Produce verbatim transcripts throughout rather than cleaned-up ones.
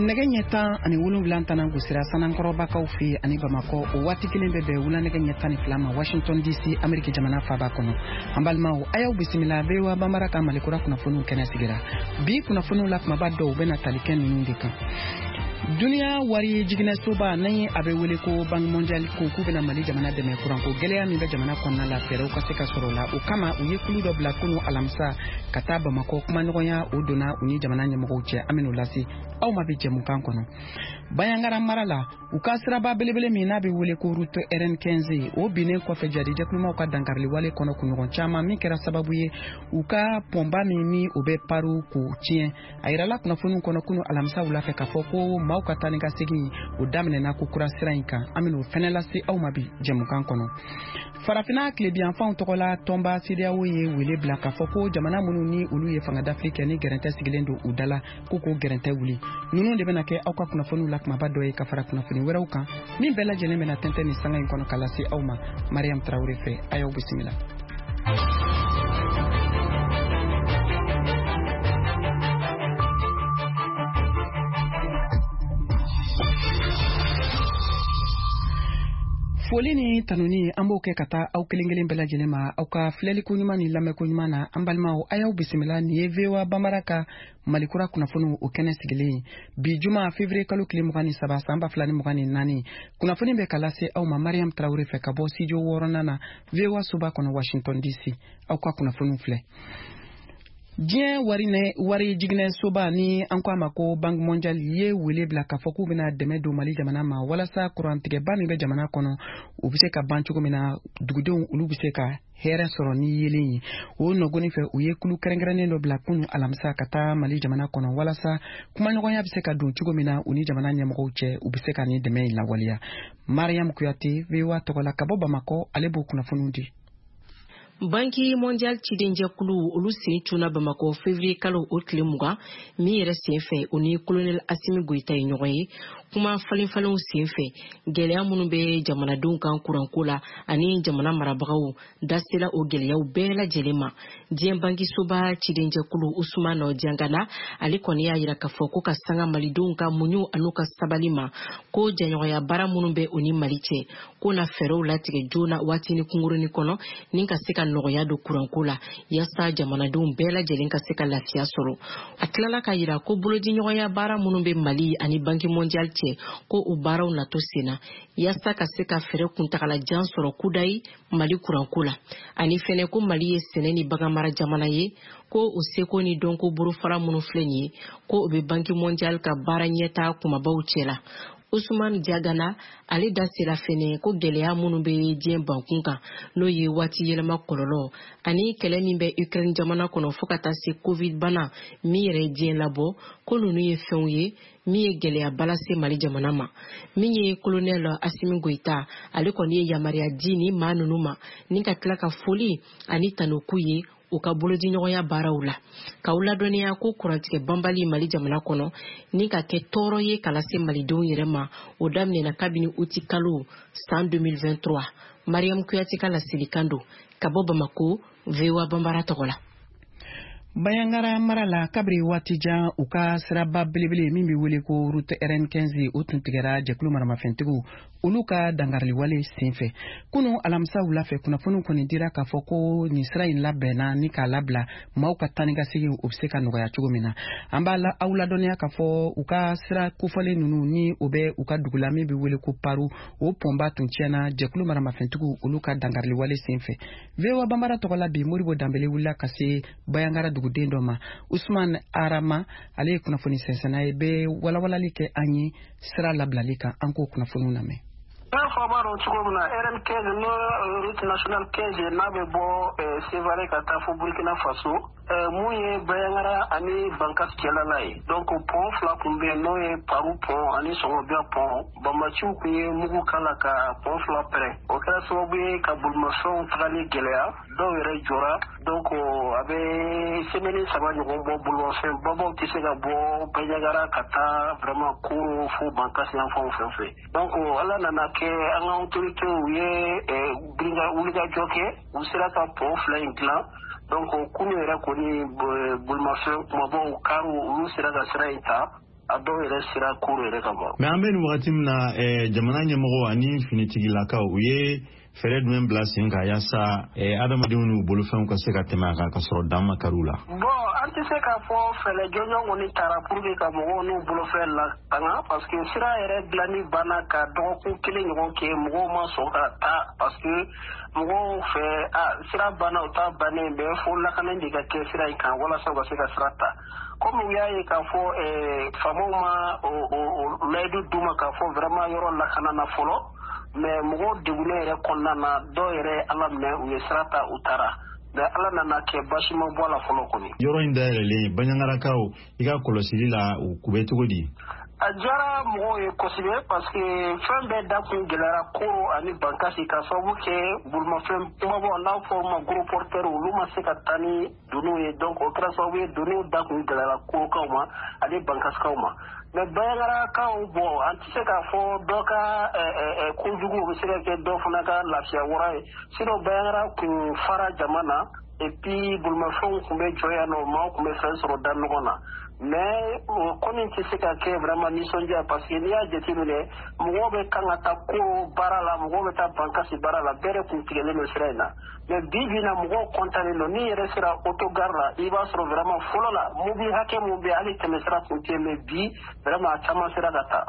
nɛgɛ ɲɛ tan ani wolonwula tana gosira sanankɔrɔbakaw fɛ ani Bamakɔ o waati kelen bɛ bɛn wula nɛgɛ ɲɛ tan ni fila ma Washington D C Ameriki jamana faaba kɔnɔ. An balimaw a y'aw bisimila V O A Banbara ka malikura kunnafoniw kɛnɛ sigira. Bi kunnafoniw la kumaba dɔw bɛna tali kɛ ninnu de kan. Duniya wari jiginɛsoba ni a bɛ wele ko Banque mondiale ko k'u bɛna Mali jamana dɛmɛ kuranko gɛlɛya min bɛ jamana kɔnɔna la fɛɛrɛw ka se ka sɔrɔ la. O kama u ye kulu dɔ bila kunu alamisa ka taa Bamakɔ kumaɲɔgɔnya o donna u ni jamana ɲɛmɔgɔw cɛ an bɛn'o lase aw ma bi jɛmukan kɔnɔ. Bayangara mara la u ka siraba belebele min n'a bɛ wele ko route R N quinze o binnen kɔfɛ jadijɛkulumaw ka dankarili wale kɔnɔ kunɲɔgɔn caman min kɛra sababu ye u ka pɔnba min ni o bɛ paru k'o tiɲɛ. A yirala kunnafoniw kɔnɔ kunu alamisa wula fɛ k'a fɔ ko maaw ka taa ni ka segin o daminɛna ko kura sira in kan. An bɛn'o fɛnɛ lase aw ma bi jɛmukan kɔnɔ. Farafina tilebiyanfanw tɔgɔ la tɔnba C D A O ye wele bila k'a fɔ ko jamana minnu ni olu ye fangadafili kɛ ni gɛrɛntɛ sigilen don u dala ko k'o gɛrɛntɛ wuli. Ninnu de bɛna kɛ aw ka kunnafoniw la kumaba dɔ ye ka fara kunnafoni wɛrɛw kan min bɛɛ lajɛlen bɛna tɛntɛn ni sanga in kɔnɔ ka lase aw ma. Mariam Traoré fɛ a y'aw bisimila. Foli ni tanuni an b'o kɛ ka taa aw kelen kelen bɛɛ lajɛlen ma aw ka filɛliko ɲuman ni lamɛnko ɲuman na an balimaw a y'aw bisimila nin ye V O A Banbara ka malikura kunnafoniw o kɛnɛ sigilen bi juma février kalo tile mugan ni saba san ba fila ni mugan ni naani kunnafoni bɛ ka lase aw ma Mariam Traoré fɛ ka bɔ studio wɔɔrɔnan na V O A soba kɔnɔ Washington D C aw ka kunnafoniw filɛ. Diɲɛ wari ne wari jiginɛ soba ni an ko a ma ko Banque mondiale ye wele bila k'a fɔ k'u bɛna dɛmɛ don Mali jamana ma walasa kurantigɛba min bɛ jamana kɔnɔ u bɛ se ka ban cogo min na dugudenw olu bɛ se ka hɛrɛ sɔrɔ ni yelen ye. O nɔgɔnin fɛ u ye kulu kɛrɛnkɛrɛnnen dɔ bila kunu alamisa ka taa Mali jamana kɔnɔ walasa kumaɲɔgɔnya bɛ se ka don cogo min na u ni jamana ɲɛmɔgɔw cɛ u bɛ se ka ni dɛmɛ in lawaleya. Mariam Kuyate V O A tɔgɔ la ka bɔ Bamakɔ ale b'o kunnafoniw di. Banki mondial ciden jɛkulu olu sen tuna Bamakɔ février kalo o tile mugan min yɛrɛ sen fɛ o ni colonel Assimi Goïta ye ɲɔgɔn ye kuma falen falenw sen fɛ gɛlɛya minnu bɛ jamanadenw kan kuranko la ani jamana marabagaw dasela o gɛlɛyaw bɛɛ lajɛlen ma. Diɲɛ banki soba ciden jɛkulu Usumana Diangana ale kɔni y'a yira k'a fɔ ko ka sanga malidenw ka muɲu an'u ka sabali ma ko jɛɲɔgɔnya baara minnu bɛ o ni Mali cɛ ko na fɛɛrɛw latigɛ joona waati ni kungurunin kɔnɔ ni ka se ka nɔgɔya do kuranko la yasa jamanadenw bɛɛ lajɛlen ka se ka lafiya sɔrɔ. A tilala ka yira ko boloji ɲɔgɔnya baara minnu bɛ Mali ani Banque mondiale cɛ ko u baaraw nato senna yasa ka se ka fɛɛrɛ kuntagala jan sɔrɔ kudayi Mali kuranko la ani fɛnɛ ko Mali ye sɛnɛ ni baganmara jamana ye ko u seko ni dɔnko borofara minnu filɛ nin ye ko u bɛ Banque mondiale ka baara ɲɛtaa kumabaw cɛ la. Usman Diagana ale da sera fɛnɛ ko gɛlɛya minnu bɛ diɲɛ bankun kan n'o ye waati yɛlɛma kɔlɔlɔ ani kɛlɛ min bɛ Ukraine jamana kɔnɔ fo ka taa se Covid bana min yɛrɛ diɲɛ labɔ ko ninnu ye fɛnw ye min ye gɛlɛya balase Mali jamana ma. Min ye colonel Assimi Goïta ale kɔni ye yamaruya di ni maa ninnu ma ni ka tila ka foli ani tanoku ye u ka boloji ɲɔgɔnya baaraw la k'aw ladɔnniya ko kurantigɛ banbali Mali jamana kɔnɔ ni ka kɛ tɔɔrɔ ye k'a lase malidenw yɛrɛ ma o daminɛna kabini uti kalo san deux mille vingt-trois. Mariam Kuyate ka lasilikan don ka bɔ Bamako V O A Banbara tɔgɔ la. Bayangara mara la kabiri waati jan u ka siraba belebele min bɛ wele ko route R N quinze o tun tigɛra jɛkulu maramafɛntigiw olu ka dangariliwale senfɛ. Kunu alamisa wula fɛ kunnafoniw kɔni dira k'a fɔ ko nin sira in labɛnna ni k'a labila maaw ka taa ni ka segin o bɛ se ka nɔgɔya cogo min na. An b'a la aw ladɔnniya k'a fɔ u ka sira kofɔlen ninnu ni o bɛ u ka dugu la min bɛ wele ko paru o pɔnba tun tiɲɛna jɛkulu maramafɛntigiw olu ka dangariliwale senfɛ. V O A Banbara tɔgɔ la bi Moribo Danbele wulila ka se Bayangara duguden dɔ ma. Usman Arama ale ye kunnafoni sɛnsɛnna ye bɛ walawalali kɛ an ye sira labilali kan an k'o kunnafoniw lamɛn. N'a fɔra cogo min na R N quinze n'o route nationale quinze n'a bɛ bɔ Sévaré ka taa fo Burkina Faso mun ye Bayangara ani Bankasi cɛlala ye. Donc pont fila kun bɛ yen n'o ye Paru pont ani Sɔngɔbia pont. Banbaciw kun ye mugu kala ka pont fila pɛrɛn. O kɛra sababu ye ka bolimafɛnw tagali gɛlɛya dɔw yɛrɛ jɔra. Donc a bɛ semaine saba ɲɔgɔn bɔ bolimafɛn babaw tɛ se ka bɔ Bayangara ka taa vraiment Koro fo Bankasi yan fan fɛn fɛ. Donc ala nana kɛ an ka autorité u ye wulikajɔ kɛ u sera ka pont fila in dilan. Donc kunu yɛrɛ kɔni bolimafɛn kumabaw karu olu sera ka sira in ta a dɔw yɛrɛ sira kuru yɛrɛ ka bɔ. Mais an bɛ nin wagati min na jamana ɲɛmɔgɔ ani finitigilakaw u ye fɛɛrɛ jumɛn bila sen kan yaasa adamadenw n'u bolofɛnw ka se ka tɛmɛ a kan ka sɔrɔ dan ma kari u la? Bon an tɛ se k'a fɔ fɛɛrɛ jɔnjɔn kɔni taara pour que ka mɔgɔw n'u bolofɛn latanga parce que sira yɛrɛ dilanni banna ka dɔgɔkun kelen ɲɔgɔn kɛ mɔgɔw ma sɔn ka taa parce que mɔgɔw fɛ sira banna u ta bannen bɛ fo lakana de ka kɛ sira in kan walasa u ka se ka sira ta. Comme u y'a ye k'a fɔ faamaw ma layidu d'u ma k'a fɔ vraiment yɔrɔ lakana na fɔlɔ mais mɔgɔw degunnen yɛrɛ kɔnɔna na dɔw yɛrɛ ala minɛ u ye sira ta u taara mais ala nana kɛ basi ma bɔ a la fɔlɔ kɔni. Yɔrɔ in dayɛlɛlen Baɲangarakaw i ka kɔlɔsili la u bɛ cogo di? A diyara mɔgɔw ye kosɛbɛ parce que fɛn bɛɛ da kun gɛlɛyara koro ani bankasi ka sababu kɛ bolimafɛn kumabɔ n'a fɔ ma gros porteurs olu ma se ka taa ni donniw ye donc o kɛra sababu ye donniw da kun gɛlɛyara korokaw ma ani bankasikaw ma. Mais Baɲangarakaw bon an tɛ se k'a fɔ dɔ ka kojugu o bɛ se ka kɛ dɔ fana ka lafiya wara ye sinon Baɲangara kun fara jama na et puis bolimafɛnw kun bɛ jɔ yan nɔ maaw kun bɛ fɛn sɔrɔ da ɲɔgɔn na. Mais o kɔni tɛ se ka kɛ vraiment nisɔndiya parce que n'i y'a jateminɛ mɔgɔw bɛ kan ka taa ko baara la mɔgɔw bɛ taa bankasi baara la bɛɛ de kun tigɛlen don sira in na mais bi bi in na mɔgɔw kɔntannen don n'i yɛrɛ sera autogare la i b'a sɔrɔ vraiment fɔlɔ la mobili hakɛ mun bɛ hali tɛmɛsira kun tɛ mais bi vraiment a caman sera ka taa.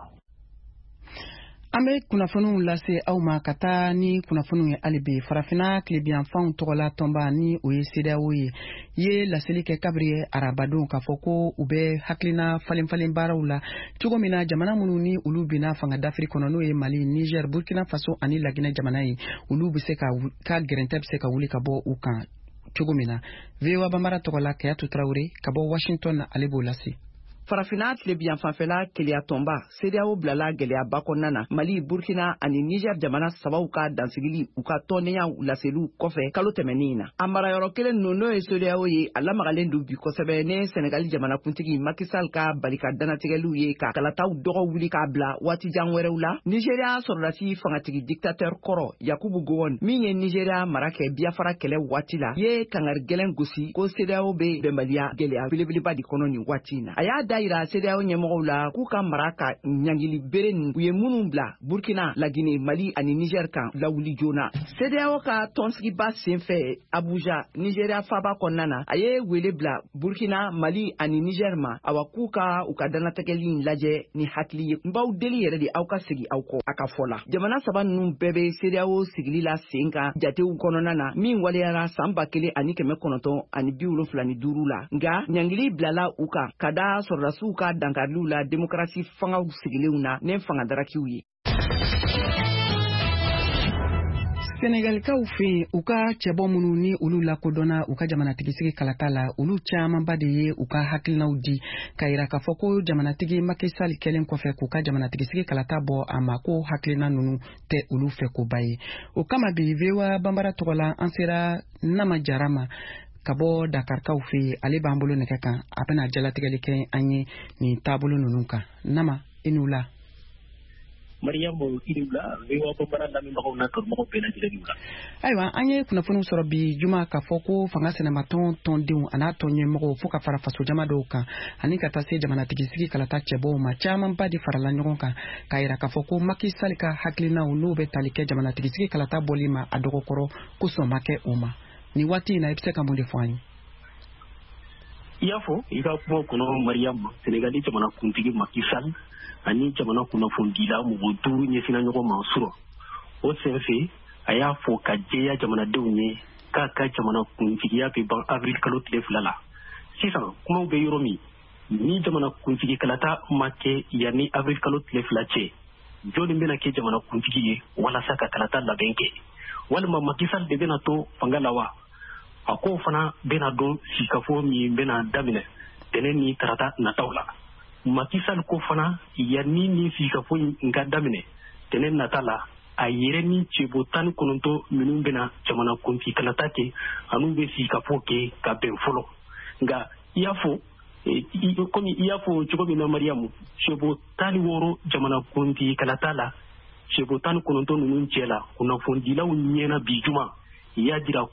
An bɛ kunnafoniw lase aw ma ka taa ni kunnafoniw ye hali bi farafina tilebiyanfanw tɔgɔla tɔnba ni o ye C D A O ye ye laseli kɛ kabiri arabadenw k'a fɔ ko u bɛ hakilina falen falen baaraw la cogo min na jamana minnu ni olu binna fanga d'Afrique kɔnɔ n'o ye Mali, Niger, Burkina Faso ani Laginɛ jamana ye olu bɛ se ka ka gɛrɛntɛ bɛ se ka wuli ka bɔ u kan cogo min na V O A Bambara tɔgɔla Kayatu Tarawele ka bɔ Washington na ale b'o lase. Farafina tilebiyan fanfɛla keleya tɔnba C D A O bilala gɛlɛyaba kɔnɔna na Mali, Burkina ani Niger jamana sabaw ka dansigili u ka tɔnniya laseliw kɔfɛ kalo tɛmɛnin na. A marayɔrɔ kelen ninnu n'o ye C D A O ye a lamagalen don bi kosɛbɛ ne Senegali jamana kuntigi Macky Sall ka barika danatigɛliw ye ka kalataw dɔgɔ wuli k'a bila waati jan wɛrɛw la. Nigeria sɔrɔdasi fangatigi dictateur kɔrɔ Yakubu Gowon min ye Nigeria mara kɛ Biafra kɛlɛ waati la ye kangari gɛlɛn gosi ko C D A O bɛ bɛnbaliya gɛlɛya belebeleba di kɔnɔ nin waati in na. A y'a dayira C D A O ɲɛmɔgɔw la k'u ka mara ka ɲangili bere nin u ye minnu bila Burkina, Laginɛ, Mali ani Niger kan lawuli joona. C D A O ka tɔnsigiba senfɛ Abuja, Nigeria faaba kɔnɔna na a ye wele bila Burkina, Mali ani Niger ma awa k'u ka u ka danatɛgɛli lajɛ ni hakili ye. N b'aw deli yɛrɛ de aw ka segi aw kɔ a ka fɔ la. Jamana saba ninnu bɛɛ bɛ C D A O sigili la sen kan jatew kɔnɔna na min waleyara san ba kelen ani kɛmɛ kɔnɔntɔn ani bi wolonfila ni duuru la. Nka ɲangili bilala u kan ka da sɔrɔdasiw ka dankariliw la démocratie fangaw sigilenw na ne fanga darakiw ye. Senegalikaw fɛ u ka cɛbɔ minnu ni olu lakodɔnna u ka jamanatigisi kalata la olu camanba de ye u ka hakilinaw di ka yira k'a fɔ ko jamanatigi Macky Sall kɛlen kɔfɛ k'u ka jamanatigisi kalata bɔ a ma ko hakilina ninnu tɛ olu fɛ ko ba ye. O kama bi V O A Bambara tɔgɔla an sera Nama Jara ma ka bɔ Dakarikaw fɛ ale b'an bolo nɛgɛ kan a bɛna jalatigɛli kɛ an ye nin taabolo ninnu kan. Nama i n'u la. Mariamu Idula V O A Bambara lamɛnbagaw n'a kanubagaw bɛɛ lajɛlen la. Ayiwa an ye kunnafoniw sɔrɔ bi juma k'a fɔ ko fanga sɛnɛmatɔn tɔndenw a n'a tɔn ɲɛmɔgɔw fo ka fara faso jama dɔw kan ani ka taa se jamanatigisi sigi kalata cɛbɔw ma camanba de farala ɲɔgɔn kan k'a yira k'a fɔ ko Macky Sall ka hakilinaw n'u bɛ tali kɛ jamanatigisi sigi kalata bɔli ma a dɔgɔkɔrɔ kosɔn ma kɛ o ma. Ni waati in na i bɛ se ka mun de fɔ an ye? I y'a fɔ i ka kuma kɔnɔ Mariamu Senegali jamana kuntigi Macky Sall ani jamana kunnafonidila mɔgɔ duuru ɲɛsinna ɲɔgɔn ma sɔrɔ o senfɛ a y'a fɔ ka jɛya jamanadenw ye k'a ka jamana kuntigiya bɛ ban avril kalo tile fila la. Sisan kumaw bɛ yɔrɔ min ni jamana kuntigi kalata ma kɛ yanni avril kalo tile fila cɛ jɔnni bɛna kɛ jamana kuntigi ye walasa ka kalata labɛn kɛ walima Macky Sall de bɛna to fanga la wa? A ko fana bɛna dɔn sikafo min bɛna daminɛ tɛnɛ ni tarata nataw la. Macky Sall ko fana yanni ni sikafo in ka daminɛ tɛnɛ nata la a yɛrɛ ni cɛbo tan ni kɔnɔntɔn minnu bɛna jamana kuntigi kalata kɛ an'u bɛ sikafo kɛ ka bɛn fɔlɔ. Nka i y'a fɔ komi i y'a fɔ cogo min na Mariamu cɛbo tan ni wɔɔrɔ jamana kuntigi kalata la cɛbo tan ni kɔnɔntɔn ninnu cɛ la kunnafonidilaw ɲɛna bi juma i y'a jira